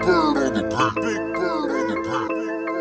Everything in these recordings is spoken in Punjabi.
Bird on the beat. Big Bird on the beat.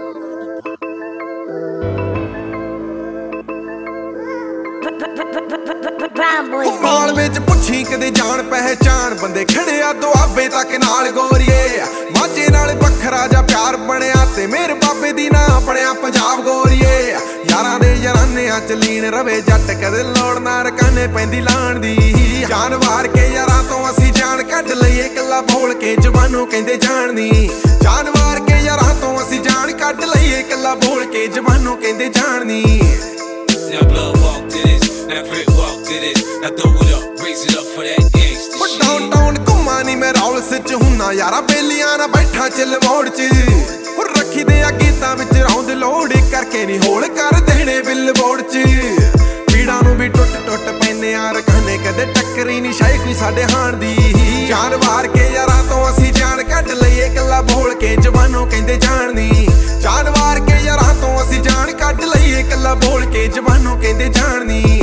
ਮਾਲ ਵਿੱਚ ਪੁੱਛੀ ਕਦੇ ਜਾਣ ਪਹਿਚਾਣ ਬੰਦੇ ਖੜਿਆ ਦੁਆਬੇ ਤੱਕ ਨਾਲ ਗੋਰੀਏ ਮਾਝੇ ਨਾਲ ਵੱਖਰਾ ਜਾ ਪਿਆਰ ਬਣਿਆ ਤੇ ਮੇਰੇ ਬਾਬੇ ਦੀ ਨਾ ਬਣਿਆ ਪੰਜਾਬ ਗੋਰੀਏ ਯਾਰਾਂ ਦੇ ਯਾਰਾਨਿਆਂ ਚ ਲੀਨ ਰਵੇ ਜੱਟ ਕਦੇ ਲੋੜ ਨਾ ਰਕਾਨੇ ਪੈਂਦੀ ਲਾਣ ਦੀ ਜਾਨ ਵਾਰ ਕੇ ਯਾਰਾਂ ਤੋਂ ਅਸੀਂ ਜਾਨ ਕੱਢ ਲਈਏ ਕੱਲਾ ਬੋਲ ਕੇ ਜ਼ਬਾਨੋਂ ਕਹਿੰਦੇ ਜਾਣਨੀ ਜਾਨ ਵਾਰ ਕੇ ਯਾਰਾਂ ਤੋਂ ਅਸੀਂ ਜਾਨ ਕੱਢ ਲਈਏ ਕੱਲਾ ਬੋਲ ਕੇ ਜ਼ਬਾਨੋਂ ਕਹਿੰਦੇ ਜਾਣਨੀ Now blood walk to this, now Frit walk to this. Now throw it up, raise it up for that gangsta shit. Downtown ਘੁੰਮਾ ਨੀ ਮੈਂ ਰੌਲਸ ਚ ਹੁੰਨਾ ਯਾਰਾ ਬੇਲੀਆਂ ਨਾ ਬੈਠਾ ਚਿਲ ਮੋੜ ਚ ਹੋਰ ਰੱਖੀ ਦੇ ਆ ਗੀਤਾਂ ਵਿੱਚ ਰੌਂਦ ਲੋੜ ਕਰਕੇ ਨੀ ਹੋਲ ਕਰ ਦੇਣੇ ਬਿੱਲ ਬੋਰਡ ਚ ਪੀੜਾਂ ਨੂੰ ਵੀ ਟੁੱਟ ਟੁੱਟ ਪੈਨੇ ਆ ਰਖਾਨੇ ਕਦੇ ਟੱਕਰੀ ਨੀ ਸ਼ਾਇ ਕੋਈ ਸਾਡੇ ਹਾਣ ਦੀ ਜਾਨ ਵਾਰ ਕੇ ਯਾਰਾਂ ਤੋਂ ਅਸੀਂ ਜਾਨ ਕੱਢ ਲਈਏ ਕੱਲਾ ਬੋਲ ਕੇ ਜ਼ਬਾਨੋਂ ਕਹਿੰਦੇ ਜਾਣਨੀ ਜਾਨ ਵਾਰ ਕੇ ਯਾਰਾਂ ਤੋਂ ਅਸੀਂ ਜਾਨ ਕੱਢ ਲਈਏ ਕੱਲਾ ਬੋਲ ਕੇ ਜ਼ਬਾਨੋਂ ਕਹਿੰਦੇ ਜਾਣਨੀ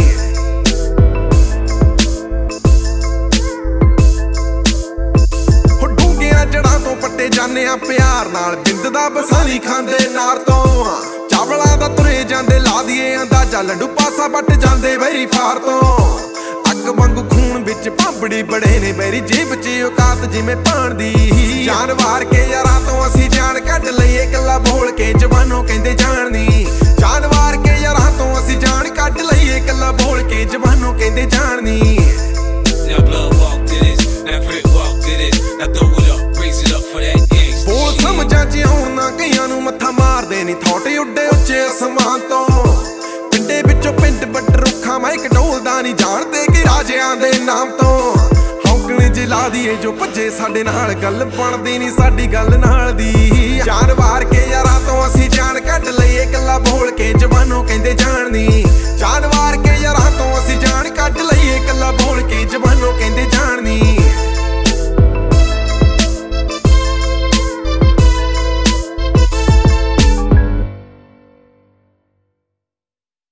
ਜੜਾਂ ਤੋਂ ਪੱਟੇ ਜਾਂਦੇ ਆ ਪਿਆਰ ਨਾਲ ਬਿੰਦ ਦਾ ਬਸਾਲੀ ਖਾਂਦੇ ਨਾਰ ਤੋਂ ਚਾਵਲਾਂ ਦਾ ਤੁਰੇ ਜਾਂਦੇ ਲਾ ਦੀਏ ਅੰਦਾਜ਼ਾ ਲੰਡੂ ਪਾਸਾ ਵੱਟ ਜਾਂਦੇ ਵੈਰੀ ਫਾਰ ਤੋਂ ਅੱਗ ਵਾਂਗੂ ਖੂਨ ਵਿੱਚ ਭਾਂਬੜੀ ਬੜੇ ਨੇ ਮੇਰੀ ਜੀਬ ਚ ਔਕਾਤ ਜਿਵੇਂ ਪਾਣ ਦੀ ਜਾਨ ਵਾਰ ਕੇ ਯਾਰਾਂ ਤੋਂ ਅਸੀਂ ਜਾਨ ਕੱਢ ਲਈਏ ਕੱਲਾ ਬੋਲ ਕੇ ਜ਼ਬਾਨੋਂ ਕਹਿੰਦੇ ਜਾਣਨੀ ਜਾਨ ਵਾਰ ਕੇ ਯਾਰਾਂ ਤੋਂ ਅਸੀਂ ਜਾਨ ਕੱਢ ਲਈਏ ਕੱਲਾ ਬੋਲ ਕੇ ਜ਼ਬਾਨੋਂ ਕਹਿੰਦੇ ਜਾਣਨੀ Now blood walk to this, now Frit walk to this. Now throw it up, raise it up for that gangsta ਬੋਲ shit. ਸਮਝਾਂ ਚ ਆਉਣ ਨਾ ਕਈਆਂ ਨੂੰ ਮੱਥਾ ਮਾਰਦੇ ਨੀ ਥੋਟੇ ਉੱਡੇ ਉੱਚੇ ਅਸਮਾਨ ਤੋਂ ਪਿੰਡੇ ਵਿੱਚੋਂ ਪਿੰਡ ਵੱਟ ਰੁੱਖਾਂ ਮੈਂ ਇੱਕ ਢੋਲਦਾ ਨੀ ਜਾਣਦੇ ਕਿ ਰਾਜਿਆਂ ਦੇ ਨਾਮ ਤੋਂ ਹੌਕਣੇ ਜੇ ਲਾ ਦੀਏ ਜੋ ਭੱਜੇ ਸਾਡੇ ਨਾਲ ਗੱਲ ਬਣਦੀ ਨੀ ਸਾਡੀ ਗੱਲ ਨਾਲ ਦੀ ਜਾਨ ਵਾਰ ਕੇ ਯਾਰਾਂ ਤੋਂ ਅਸੀਂ ਜਾਨ ਕੱਢ ਲਈਏ ਕੱਲਾ ਬੋਲ ਕੇ ਜ਼ਬਾਨੋਂ ਕਹਿੰਦੇ ਜਾਣਨੀ ਜਾਨ